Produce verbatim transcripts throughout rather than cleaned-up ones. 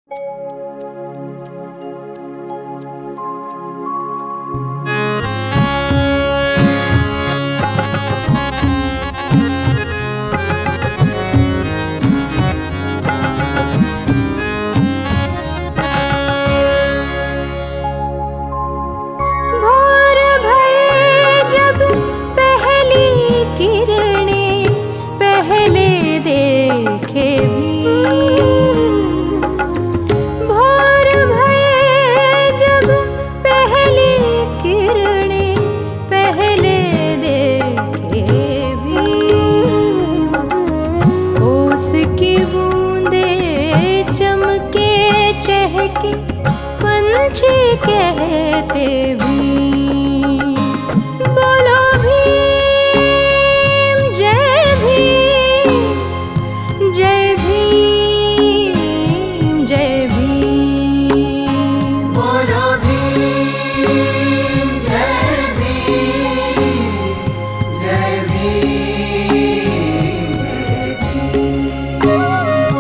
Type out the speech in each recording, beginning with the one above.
पंछी कहते भीम, बोलो भीम, जय भीम, जय भीम, जय भीम, बोलो भीम, जय भीम, जय भीम, जय भीम।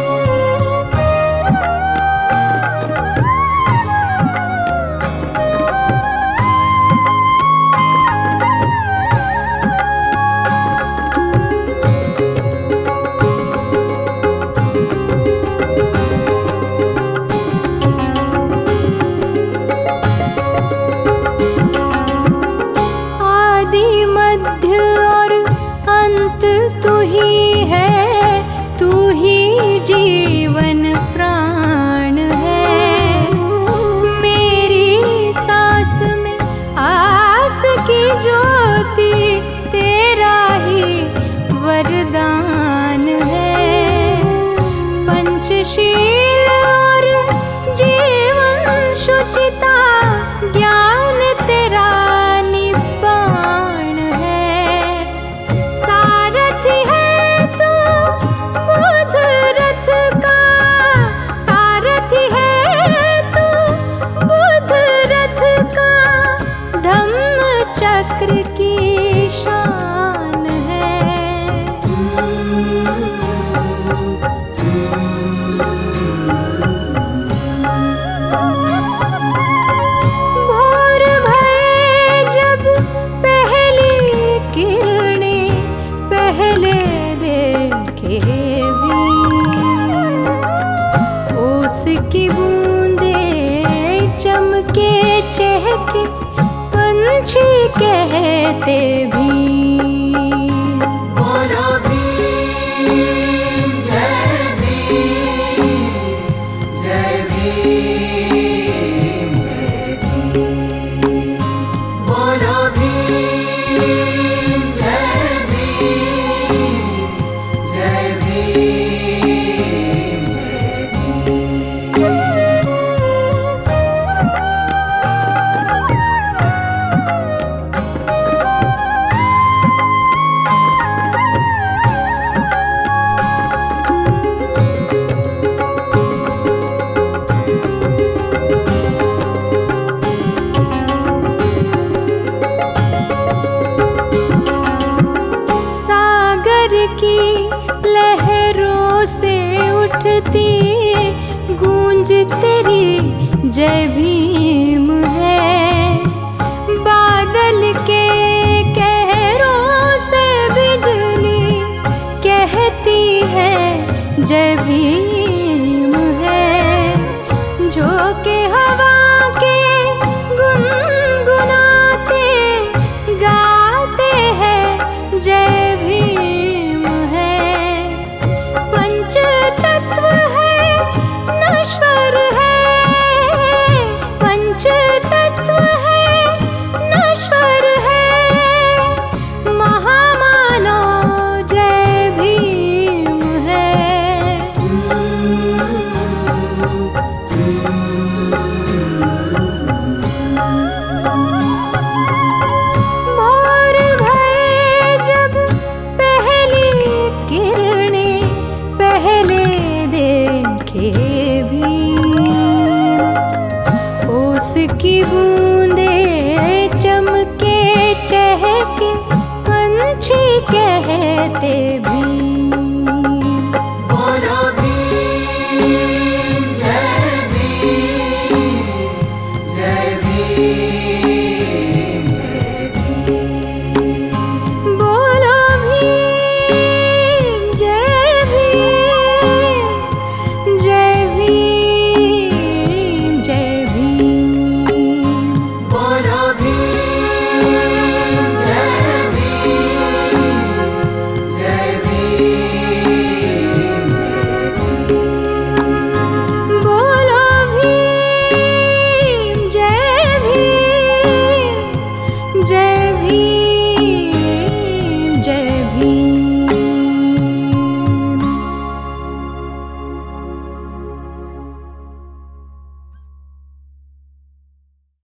तू ही है, तू ही जीवन प्राण है, मेरी सांस में आस की ज्योति तेरा ही वरदान है। पंचशील और जीवन शुचिता ज्ञान तेरा निबाण है। सारथी है तू बुध रथ का, सारथी है तू बुध रथ का, धम्म चक्र की शान है। भोर भये जब पहली किरणें पहले देखे भीम, ओस की बूंदे चमके चहके पंछी कहते भीम, बोलो भीम, जय भीम, जय भीम, जय भीम, बोलो भीम, जय भीम, जय भीम, जय भीम। की लहरों से उठती गूंज तेरी जय भीम है। बादल के कहरों से बिजली कहती है जय भीम है। झोंके हवा के गुनगुनाते गाते हैं जय भीम है। पंच तत्व है नश्वर है, पंच तत्व है नश्वर है, महामानव जय भीम है। भोर भये जब पहली किरणें पहले देखे भीम, ओस की बूंदे चमके चहके पंछी कहते भीम, बोलो भीम, जय भी